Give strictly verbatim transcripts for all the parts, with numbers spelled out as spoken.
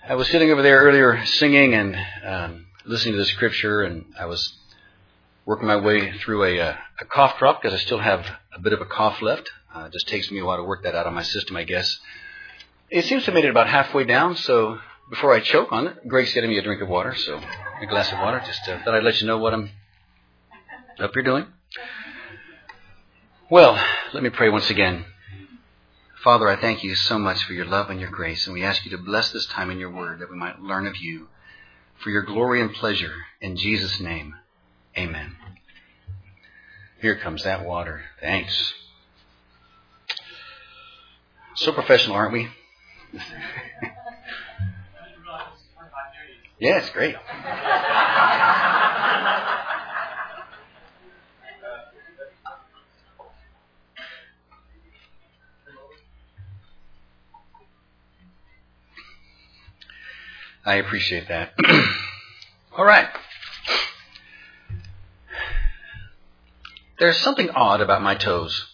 I was sitting over there earlier singing and um, listening to the scripture, and I was working my way through a, uh, a cough drop because I still have a bit of a cough left. Uh, it just takes me a while to work that out of my system, I guess. It seems to have made it about halfway down, so before I choke on it, Greg's getting me a drink of water, so a glass of water. Just uh, thought I'd let you know what I'm up here doing. Well, let me pray once again. Father, I thank you so much for your love and your grace, and we ask you to bless this time in your word that we might learn of you for your glory and pleasure. In Jesus' name, amen. Here comes that water. Thanks. So professional, aren't we? Yeah, it's great. I appreciate that. All right. There's something odd about my toes.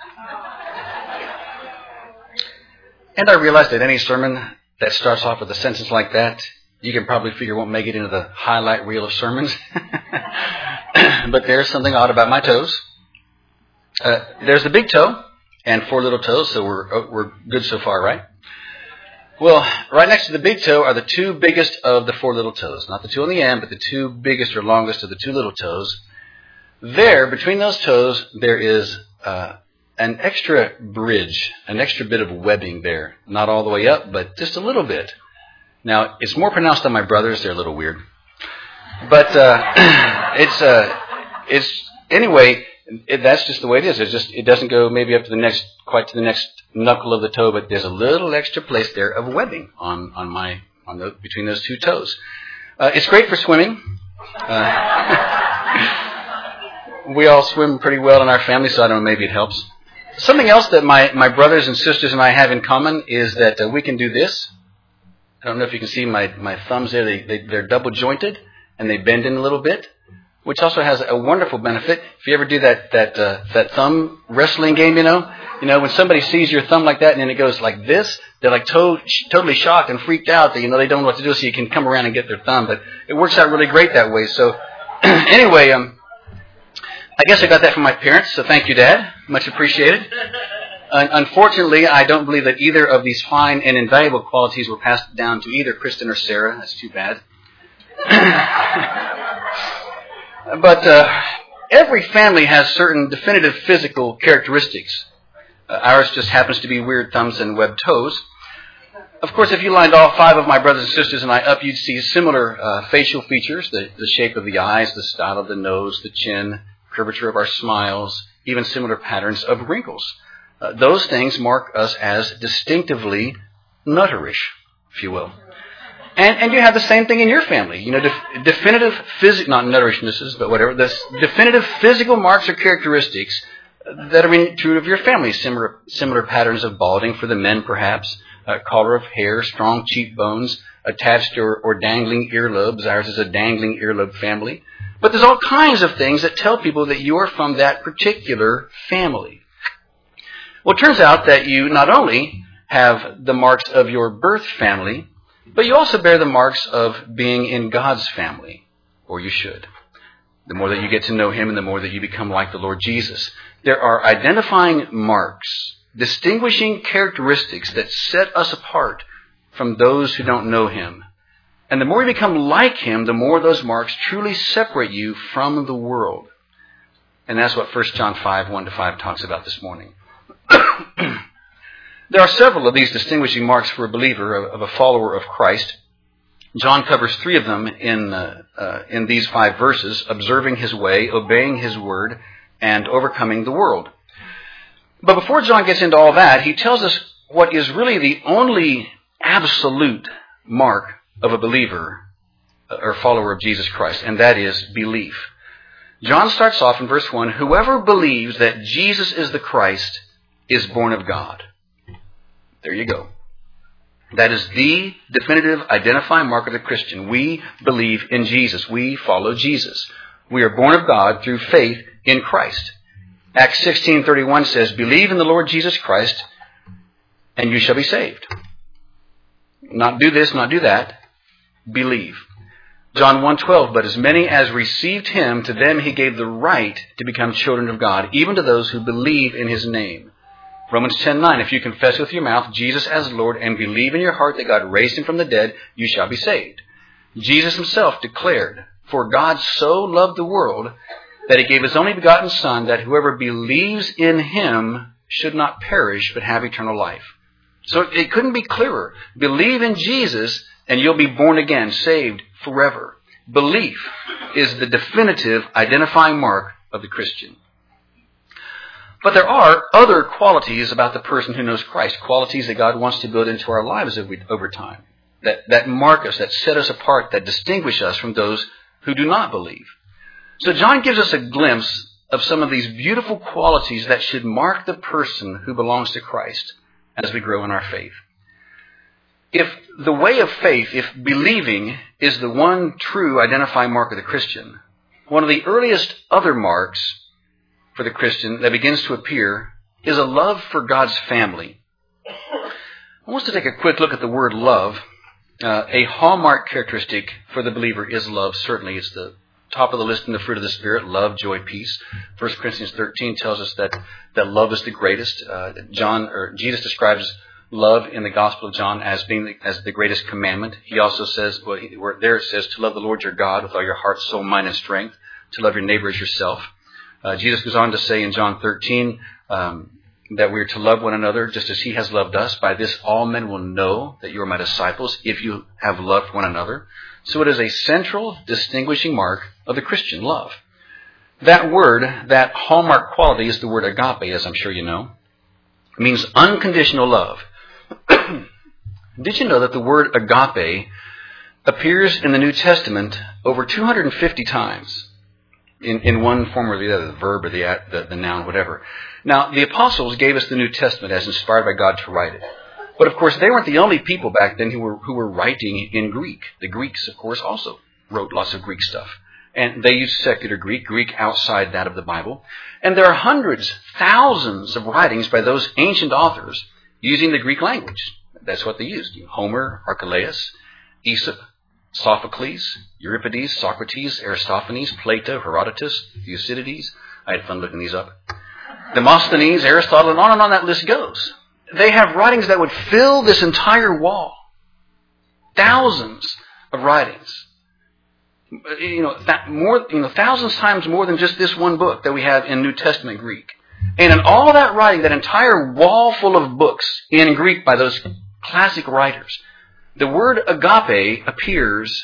And I realize that any sermon that starts off with a sentence like that, you can probably figure won't make it into the highlight reel of sermons. But there's something odd about my toes. Uh, there's the big toe and four little toes, so we're we're good so far, right? Well, right next to the big toe are the two biggest of the four little toes. Not the two on the end, but the two biggest or longest of the two little toes. There, between those toes, there is uh, an extra bridge, an extra bit of webbing there. Not all the way up, but just a little bit. Now, it's more pronounced on my brothers. They're a little weird. But uh, it's, uh, it's anyway, it, that's just the way it is. It's just, it doesn't go maybe up to the next, quite to the next knuckle of the toe, but there's a little extra place there of webbing on, on my, on the, between those two toes. Uh, it's great for swimming. Uh, we all swim pretty well in our family, so I don't know, maybe it helps. Something else that my, my brothers and sisters and I have in common is that uh, we can do this. I don't know if you can see my, my thumbs there. They, they, they're double jointed and they bend in a little bit, which also has a wonderful benefit. If you ever do that, that, uh, that thumb wrestling game, you know, You know, when somebody sees your thumb like that and then it goes like this, they're like to- totally shocked and freaked out that, you know, they don't know what to do, so you can come around and get their thumb. But it works out really great that way. So anyway, um, I guess I got that from my parents, so thank you, Dad. Much appreciated. Uh, unfortunately, I don't believe that either of these fine and invaluable qualities were passed down to either Kristen or Sarah. That's too bad. But uh, every family has certain definitive physical characteristics. Uh, ours just happens to be weird thumbs and webbed toes. Of course, if you lined all five of my brothers and sisters and I up, you'd see similar uh, facial features, the, the shape of the eyes, the style of the nose, the chin, curvature of our smiles, even similar patterns of wrinkles. Uh, those things mark us as distinctively nutterish, if you will. And, and you have the same thing in your family. You know, def, definitive physical, not nutterishnesses, but whatever, this definitive physical marks or characteristics that are in, true of your family. Similar, similar patterns of balding for the men, perhaps, uh, color of hair, strong cheekbones, attached or, or dangling earlobes. Ours is a dangling earlobe family. But there's all kinds of things that tell people that you are from that particular family. Well, it turns out that you not only have the marks of your birth family, but you also bear the marks of being in God's family, or you should. The more that you get to know Him and the more that you become like the Lord Jesus. There are identifying marks, distinguishing characteristics that set us apart from those who don't know Him. And the more you become like Him, the more those marks truly separate you from the world. And that's what First John five, one to five talks about this morning. There are several of these distinguishing marks for a believer, of a follower of Christ. John covers three of them in uh, uh, in these five verses: observing His way, obeying His word, and overcoming the world. But before John gets into all that, he tells us what is really the only absolute mark of a believer or follower of Jesus Christ, and that is belief. John starts off in verse one, whoever believes that Jesus is the Christ is born of God. There you go. That is the definitive identifying mark of the Christian. We believe in Jesus. We follow Jesus. We are born of God through faith in Christ. Acts sixteen thirty-one says, believe in the Lord Jesus Christ and you shall be saved. Not do this, not do that. Believe. John one twelve, but as many as received him, to them he gave the right to become children of God, even to those who believe in his name. Romans ten nine, if you confess with your mouth Jesus as Lord and believe in your heart that God raised him from the dead, you shall be saved. Jesus himself declared, for God so loved the world that he gave his only begotten Son, that whoever believes in him should not perish but have eternal life. So it couldn't be clearer. Believe in Jesus and you'll be born again, saved forever. Belief is the definitive identifying mark of the Christian. But there are other qualities about the person who knows Christ, qualities that God wants to build into our lives over time, that, that mark us, that set us apart, that distinguish us from those who do not believe. So John gives us a glimpse of some of these beautiful qualities that should mark the person who belongs to Christ as we grow in our faith. If the way of faith, if believing is the one true identifying mark of the Christian, one of the earliest other marks for the Christian that begins to appear is a love for God's family. I want us to take a quick look at the word love. Uh, a hallmark characteristic for the believer is love. Certainly, it's the top of the list in the fruit of the Spirit: love, joy, peace. First Corinthians thirteen tells us that that love is the greatest. Uh, John or Jesus describes love in the Gospel of John as being the, as the greatest commandment. He also says, well, there it says, to love the Lord your God with all your heart, soul, mind, and strength. To love your neighbor as yourself. Uh, Jesus goes on to say in John thirteen um, that we are to love one another just as he has loved us. By this all men will know that you are my disciples, if you have loved one another. So it is a central distinguishing mark of the Christian, love. That word, that hallmark quality, is the word agape, as I'm sure you know. It means unconditional love. Did you know that the word agape appears in the New Testament over two hundred fifty times? In, in one form or the other, the verb or the, the, the noun, whatever. Now, the apostles gave us the New Testament as inspired by God to write it. But, of course, they weren't the only people back then who were who were writing in Greek. The Greeks, of course, also wrote lots of Greek stuff. And they used secular Greek, Greek outside that of the Bible. And there are hundreds, thousands of writings by those ancient authors using the Greek language. That's what they used. Homer, Archelaus, Aesop, Sophocles, Euripides, Socrates, Aristophanes, Plato, Herodotus, Thucydides. I had fun looking these up. Demosthenes, Aristotle, and on and on that list goes. They have writings that would fill this entire wall. Thousands of writings. You know, that more, you know, thousands times more than just this one book that we have in New Testament Greek. And in all that writing, that entire wall full of books in Greek by those classic writers, the word agape appears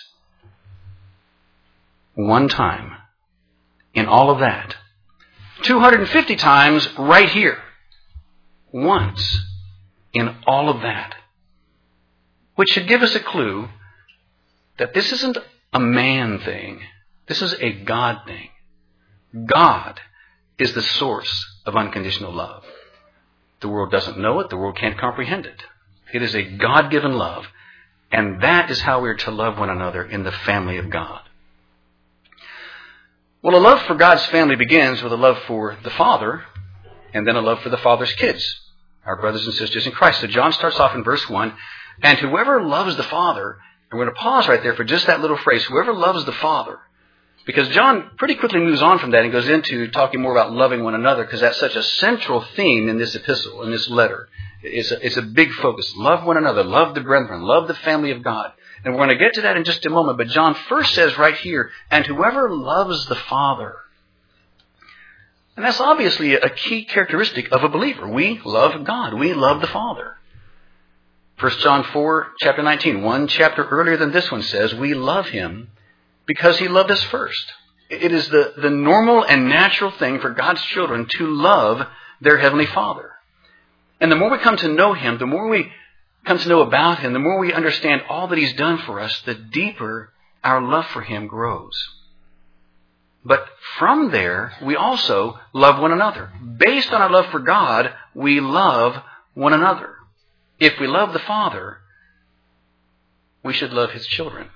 one time in all of that. two hundred fifty times right here. Once in all of that. Which should give us a clue that this isn't a man thing. This is a God thing. God is the source of unconditional love. The world doesn't know it. The world can't comprehend it. It is a God-given love. And that is how we are to love one another in the family of God. Well, a love for God's family begins with a love for the Father, and then a love for the Father's kids, our brothers and sisters in Christ. So John starts off in verse one, and whoever loves the Father, and we're going to pause right there for just that little phrase, whoever loves the Father, because John pretty quickly moves on from that and goes into talking more about loving one another, because that's such a central theme in this epistle, in this letter. It's a, it's a big focus. Love one another. Love the brethren. Love the family of God. And we're going to get to that in just a moment. But John first says right here, and whoever loves the Father. And that's obviously a key characteristic of a believer. We love God. We love the Father. First John four, chapter nineteen, one chapter earlier than this one says, we love him because he loved us first. It is the, the normal and natural thing for God's children to love their Heavenly Father. And the more we come to know him, the more we come to know about him, the more we understand all that he's done for us, the deeper our love for him grows. But from there, we also love one another. Based on our love for God, we love one another. If we love the Father, we should love his children.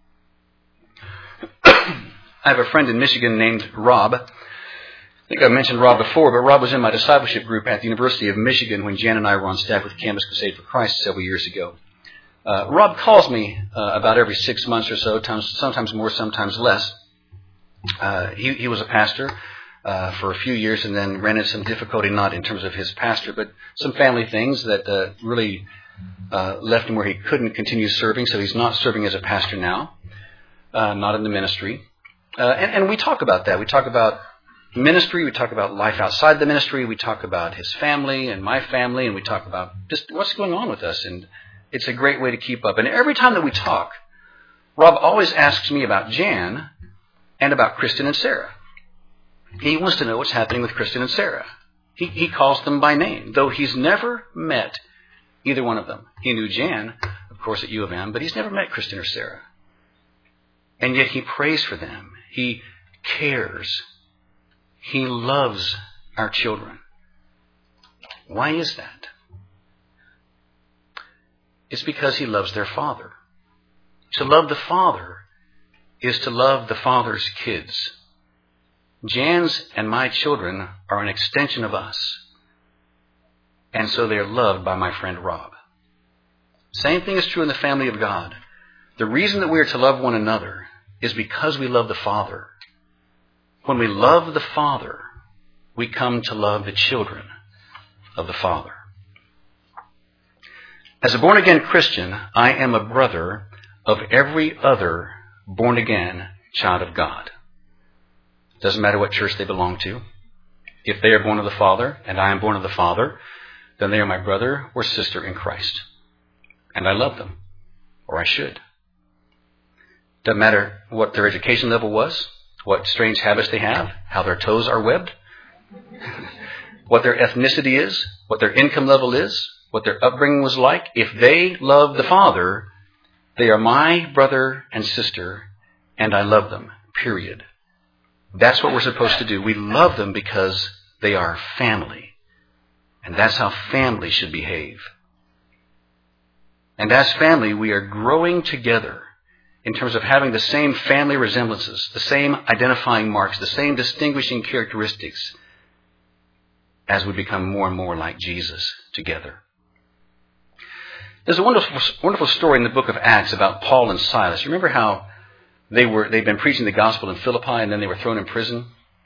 I have a friend in Michigan named Rob. I think I mentioned Rob before, but Rob was in my discipleship group at the University of Michigan when Jan and I were on staff with Campus Crusade for Christ several years ago. Uh, Rob calls me uh, about every six months or so, times, sometimes more, sometimes less. Uh, he, he was a pastor uh, for a few years and then ran into some difficulty, not in terms of his pastor, but some family things that uh, really uh, left him where he couldn't continue serving. So he's not serving as a pastor now, uh, not in the ministry. Uh, and, and we talk about that. We talk about ministry. We talk about life outside the ministry. We talk about his family and my family, and we talk about just what's going on with us. And it's a great way to keep up. And every time that we talk, Rob always asks me about Jan and about Kristen and Sarah. He wants to know what's happening with Kristen and Sarah. He, he calls them by name, though he's never met either one of them. He knew Jan, of course, at U of M, but he's never met Kristen or Sarah. And yet he prays for them. He cares. He loves our children. Why is that? It's because he loves their father. To love the father is to love the father's kids. Jan's and my children are an extension of us. And so they are loved by my friend Rob. Same thing is true in the family of God. The reason that we are to love one another is because we love the Father. When we love the Father, we come to love the children of the Father. As a born-again Christian, I am a brother of every other born-again child of God. Doesn't matter what church they belong to. If they are born of the Father, and I am born of the Father, then they are my brother or sister in Christ. And I love them, or I should. Doesn't matter what their education level was, what strange habits they have, how their toes are webbed, what their ethnicity is, what their income level is, what their upbringing was like. If they love the Father, they are my brother and sister, and I love them, period. That's what we're supposed to do. We love them because they are family. And that's how family should behave. And as family, we are growing together in terms of having the same family resemblances, the same identifying marks, the same distinguishing characteristics as we become more and more like Jesus together. There's a wonderful, wonderful story in the book of Acts about Paul and Silas. You remember how they were, they'd been preaching the gospel in Philippi and then they were thrown in prison?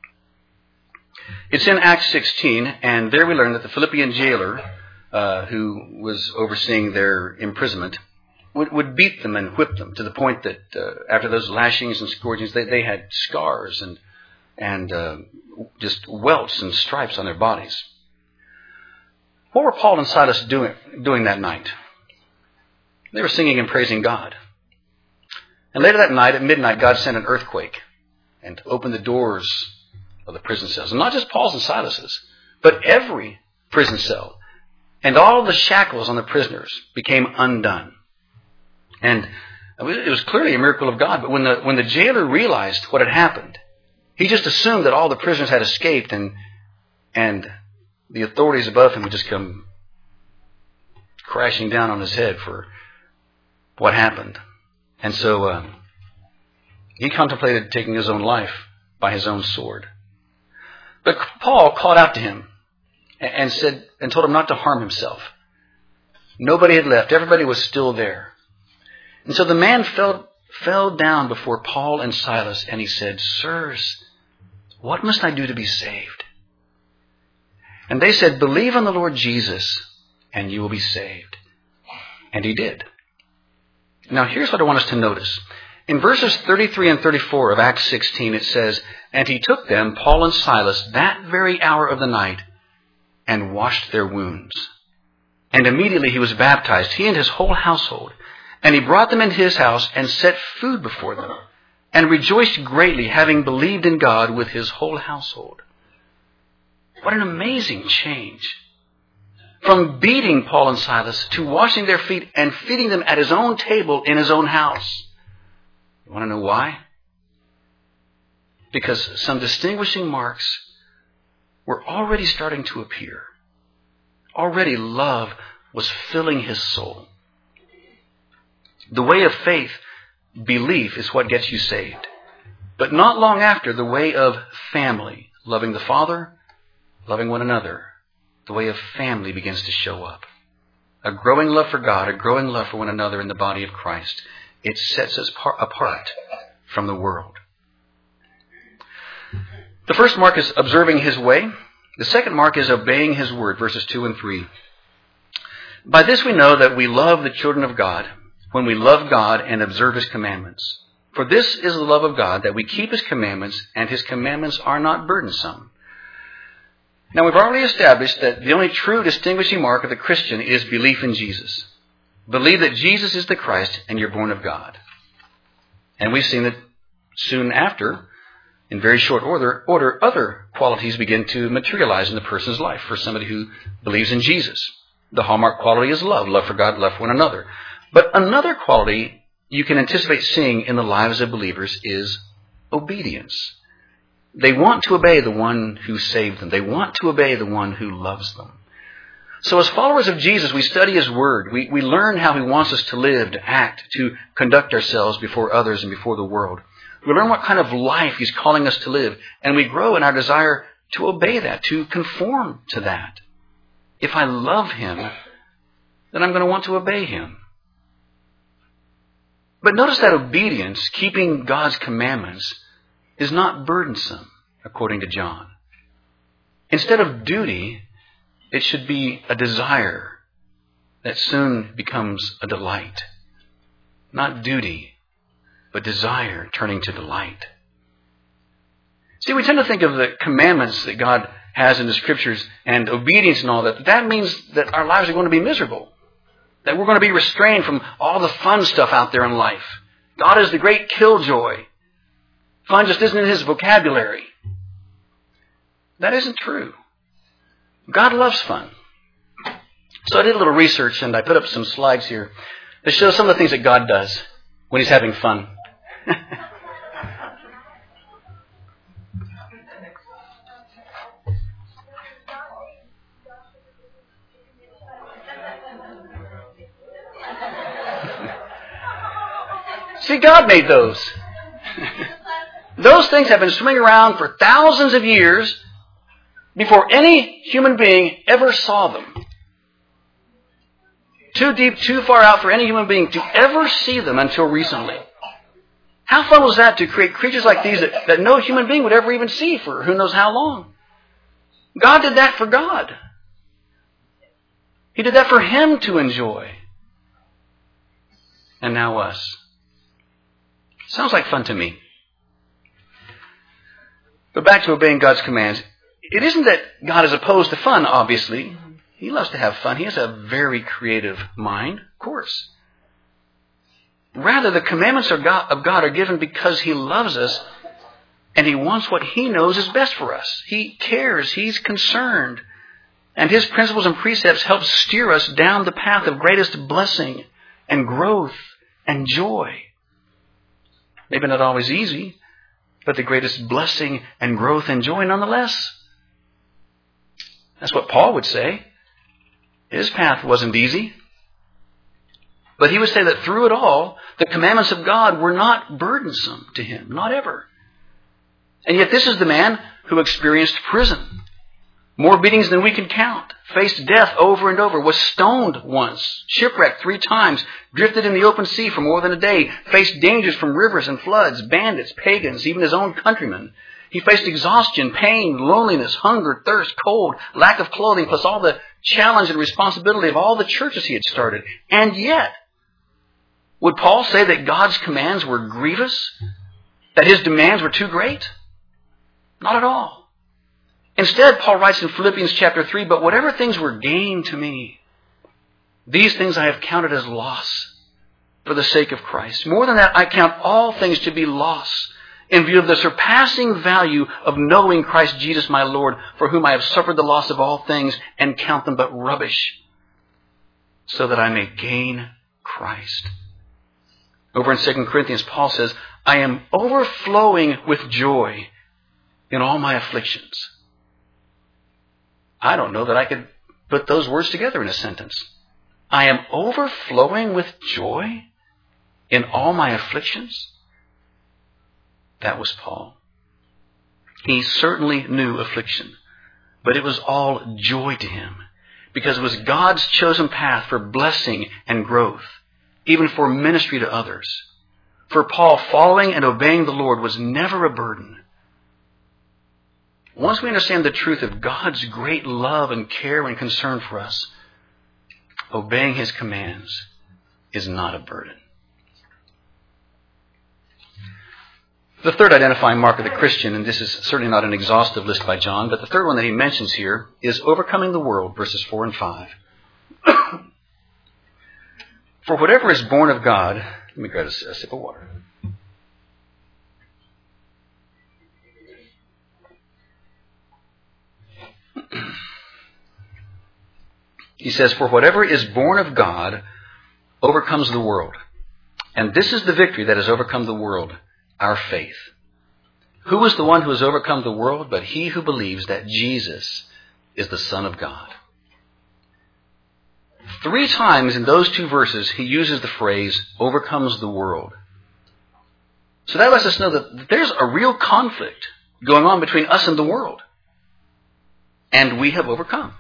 It's in Acts sixteen, and there we learn that the Philippian jailer, uh, who was overseeing their imprisonment, would, would beat them and whip them to the point that uh, after those lashings and scourgings, they, they had scars and and uh, just welts and stripes on their bodies. What were Paul and Silas doing, doing that night? They were singing and praising God. And later that night, at midnight, God sent an earthquake and opened the doors of the prison cells. And not just Paul's and Silas's, but every prison cell. And all the shackles on the prisoners became undone. And it was clearly a miracle of God. But when the, when the jailer realized what had happened, he just assumed that all the prisoners had escaped and, and the authorities above him would just come crashing down on his head for what happened. And so uh, he contemplated taking his own life by his own sword. But Paul called out to him and said, and told him not to harm himself. Nobody had left. Everybody was still there. And so the man fell, fell down before Paul and Silas, and he said, "Sirs, what must I do to be saved?" And they said, "Believe on the Lord Jesus, and you will be saved." And he did. Now here's what I want us to notice. In verses thirty-three and thirty-four of Acts sixteen, it says, "And he took them, Paul and Silas, that very hour of the night, and washed their wounds. And immediately he was baptized, he and his whole household. And he brought them into his house and set food before them, and rejoiced greatly, having believed in God with his whole household." What an amazing change. From beating Paul and Silas to washing their feet and feeding them at his own table in his own house. You want to know why? Because some distinguishing marks were already starting to appear. Already love was filling his soul. The way of faith, belief, is what gets you saved. But not long after, the way of family, loving the Father, loving one another, the way of family begins to show up. a growing love for God, a growing love for one another in the body of Christ. It sets us par- apart from the world. The first mark is observing his way. The second mark is obeying his word, verses two and three. By this we know that we love the children of God, when we love God and observe his commandments. For this is the love of God, that we keep his commandments, and his commandments are not burdensome. Now, we've already established that the only true distinguishing mark of the Christian is belief in Jesus. Believe that Jesus is the Christ and you're born of God. And we've seen that soon after, in very short order, order, other qualities begin to materialize in the person's life for somebody who believes in Jesus. The hallmark quality is love, love for God, love for one another. But another quality you can anticipate seeing in the lives of believers is obedience. They want to obey the one who saved them. They want to obey the one who loves them. So as followers of Jesus, we study his word. We, we learn how he wants us to live, to act, to conduct ourselves before others and before the world. We learn what kind of life he's calling us to live, and we grow in our desire to obey that, to conform to that. If I love him, then I'm going to want to obey him. But notice that obedience, keeping God's commandments, is not burdensome, according to John. Instead of duty, it should be a desire that soon becomes a delight. Not duty, but desire turning to delight. See, we tend to think of the commandments that God has in the Scriptures and obedience and all that. That means that our lives are going to be miserable. That we're going to be restrained from all the fun stuff out there in life. God is the great killjoy. Fun just isn't in his vocabulary. That isn't true. God loves fun. So I did a little research and I put up some slides here that show some of the things that God does when he's having fun. See, God made those. Those things have been swimming around for thousands of years before any human being ever saw them. Too deep, too far out for any human being to ever see them until recently. How fun was that to create creatures like these that, that no human being would ever even see for who knows how long? God did that for God. He did that for him to enjoy. And now us. Sounds like fun to me. But back to obeying God's commands. It isn't that God is opposed to fun, obviously. He loves to have fun. He has a very creative mind, of course. Rather, the commandments of God, of God are given because he loves us and he wants what he knows is best for us. He cares. He's concerned. And his principles and precepts help steer us down the path of greatest blessing and growth and joy. Maybe not always easy, but the greatest blessing and growth and joy nonetheless. That's what Paul would say. His path wasn't easy. But he would say that through it all, the commandments of God were not burdensome to him. Not ever. And yet this is the man who experienced prison. More beatings than we can count. Faced death over and over. Was stoned once. Shipwrecked three times. Drifted in the open sea for more than a day. Faced dangers from rivers and floods, bandits, pagans, even his own countrymen. He faced exhaustion, pain, loneliness, hunger, thirst, cold, lack of clothing, plus all the challenge and responsibility of all the churches he had started. And yet, would Paul say that God's commands were grievous? That his demands were too great? Not at all. Instead, Paul writes in Philippians chapter three, but whatever things were gain to me, these things I have counted as loss for the sake of Christ. More than that, I count all things to be loss in view of the surpassing value of knowing Christ Jesus my Lord, for whom I have suffered the loss of all things and count them but rubbish, so that I may gain Christ. Over in Second Corinthians, Paul says, I am overflowing with joy in all my afflictions. I don't know that I could put those words together in a sentence. I am overflowing with joy in all my afflictions. That was Paul. He certainly knew affliction, but it was all joy to him because it was God's chosen path for blessing and growth, even for ministry to others. For Paul, following and obeying the Lord was never a burden. Once we understand the truth of God's great love and care and concern for us, obeying His commands is not a burden. The third identifying mark of the Christian, and this is certainly not an exhaustive list by John, but the third one that he mentions here is overcoming the world, verses four and five. For whatever is born of God, let me grab a, a sip of water. He says, for whatever is born of God overcomes the world. And this is the victory that has overcome the world, our faith. Who is the one who has overcome the world but he who believes that Jesus is the Son of God? Three times in those two verses he uses the phrase, overcomes the world. So that lets us know that there's a real conflict going on between us and the world. And we have overcome.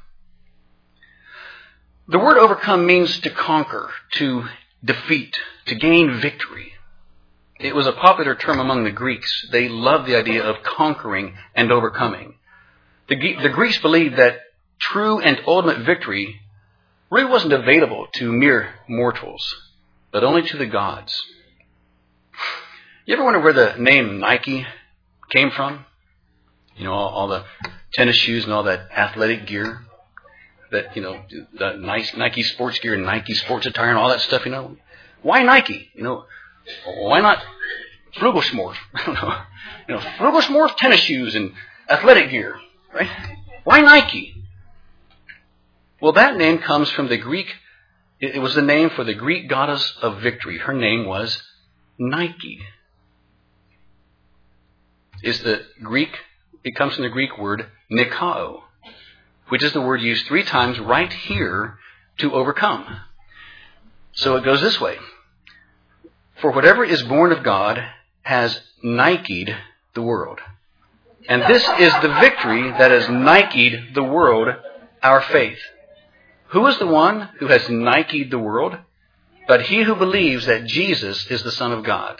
The word overcome means to conquer, to defeat, to gain victory. It was a popular term among the Greeks. They loved the idea of conquering and overcoming. The, the Greeks believed that true and ultimate victory really wasn't available to mere mortals, but only to the gods. You ever wonder where the name Nike came from? You know, all, all the tennis shoes and all that athletic gear. That, you know, the nice Nike sports gear and Nike sports attire and all that stuff, you know. Why Nike? You know, why not Flugelschmorf? I don't know. You know, Flugelschmorf tennis shoes and athletic gear, right? Why Nike? Well, that name comes from the Greek. It was the name for the Greek goddess of victory. Her name was Nike. Is the Greek, it comes from the Greek word Nikao, which is the word used three times right here to overcome. So it goes this way. For whatever is born of God has Nike'd the world. And this is the victory that has Nike'd the world, our faith. Who is the one who has Nike'd the world? But he who believes that Jesus is the Son of God.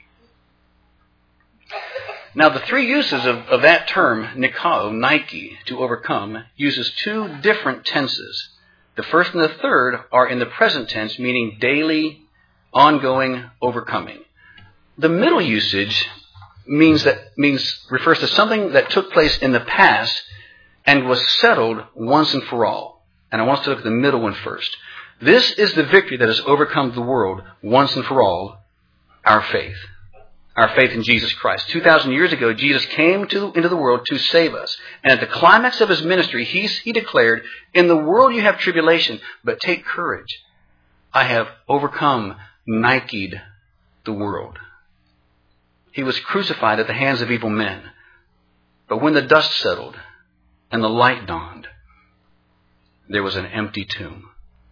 Now, the three uses of, of that term, Nikao, Nike, to overcome, uses two different tenses. The first and the third are in the present tense, meaning daily, ongoing, overcoming. The middle usage means that means refers to something that took place in the past and was settled once and for all. And I want us to look at the middle one first. This is the victory that has overcome the world once and for all, our faith. Our faith in Jesus Christ. two thousand years ago, Jesus came to, into the world to save us. And at the climax of his ministry, he, he declared, in the world you have tribulation, but take courage. I have overcome, Nike'd the world. He was crucified at the hands of evil men. But when the dust settled and the light dawned, there was an empty tomb.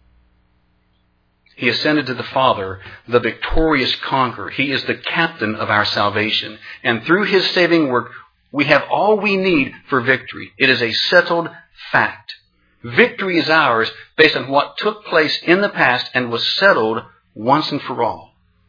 He ascended to the Father, the victorious conqueror. He is the captain of our salvation. And through his saving work, we have all we need for victory. It is a settled fact. Victory is ours based on what took place in the past and was settled once and for all.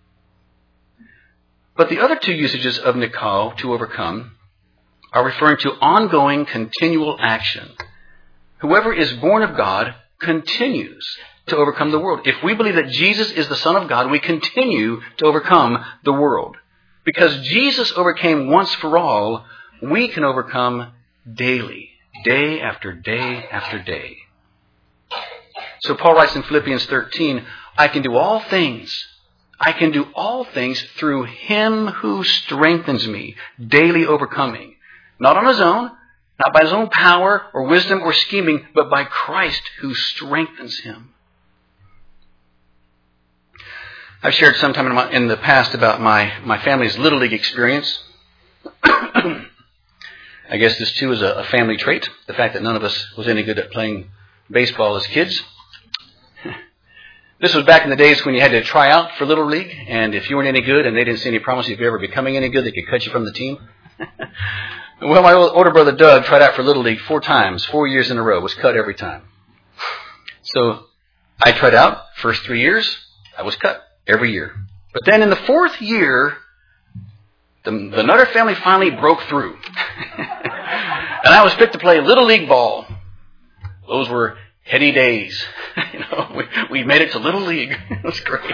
But the other two usages of Nikao, to overcome, are referring to ongoing, continual action. Whoever is born of God continues to overcome the world. If we believe that Jesus is the Son of God, we continue to overcome the world. Because Jesus overcame once for all, we can overcome daily, day after day after day. So Paul writes in Philippians thirteen, I can do all things. I can do all things through him who strengthens me, daily overcoming. Not on his own, not by his own power or wisdom or scheming, but by Christ who strengthens him. I've shared sometime in, my, in the past about my, my family's Little League experience. I guess this too is a, a family trait. The fact that none of us was any good at playing baseball as kids. This was back in the days when you had to try out for Little League, and if you weren't any good and they didn't see any promise of you ever becoming any good, they could cut you from the team. Well, my older brother Doug tried out for Little League four times, four years in a row, was cut every time. So I tried out. First three years, I was cut every year. But then in the fourth year, the, the Nutter family finally broke through. And I was picked to play Little League ball. Those were heady days. You know, we, we made it to Little League. It was great.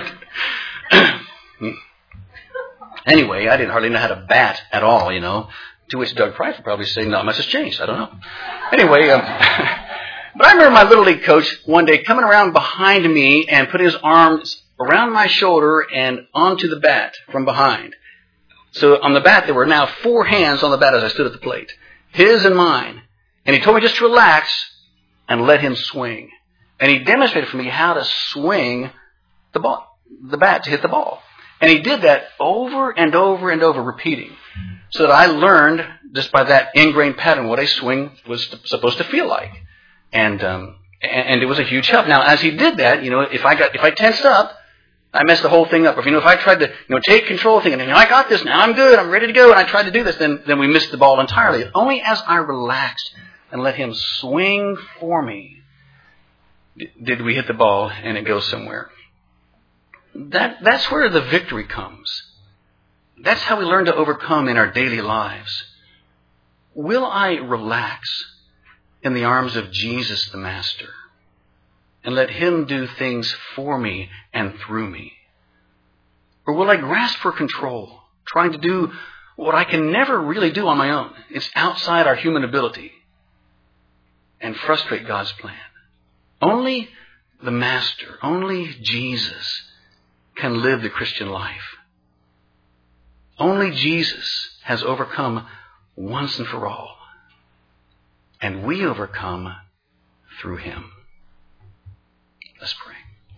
Anyway, I didn't hardly know how to bat at all, you know. To which Doug Price would probably say, not much has changed. I don't know. Anyway, um, but I remember my Little League coach one day coming around behind me and putting his arms around my shoulder and onto the bat from behind. So on the bat, there were now four hands on the bat as I stood at the plate. His and mine. And he told me just to relax and let him swing. And he demonstrated for me how to swing the ball, the bat to hit the ball. And he did that over and over and over, repeating. So that I learned, just by that ingrained pattern, what a swing was supposed to feel like. And um, and it was a huge help. Now, as he did that, you know, if I got if I tensed up, I messed the whole thing up. If, you know, if I tried to, you know, take control of things, and, you know, I got this, now I'm good, I'm ready to go, and I tried to do this, then, then we missed the ball entirely. Only as I relaxed and let him swing for me did we hit the ball and it goes somewhere. That, that's where the victory comes. That's how we learn to overcome in our daily lives. Will I relax in the arms of Jesus the Master and let him do things for me and through me? Or will I grasp for control, trying to do what I can never really do on my own? It's outside our human ability, and frustrate God's plan. Only the Master, only Jesus can live the Christian life. Only Jesus has overcome once and for all. And we overcome through him. Let's pray.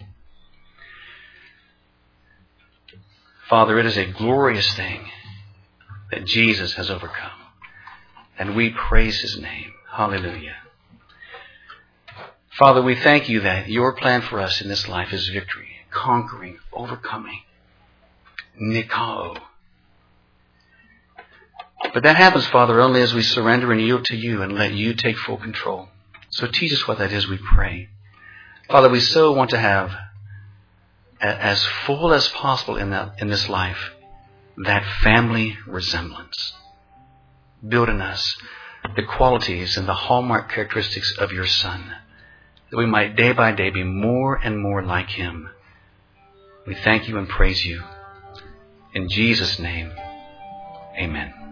Father, it is a glorious thing that Jesus has overcome. And we praise his name. Hallelujah. Father, we thank you that your plan for us in this life is victory, conquering, overcoming. Nikao. But that happens, Father, only as we surrender and yield to you and let you take full control. So teach us what that is, we pray. Father, we so want to have as full as possible in that in this life that family resemblance. Build in us the qualities and the hallmark characteristics of your Son, that we might day by day be more and more like him. We thank you and praise you. In Jesus' name, amen.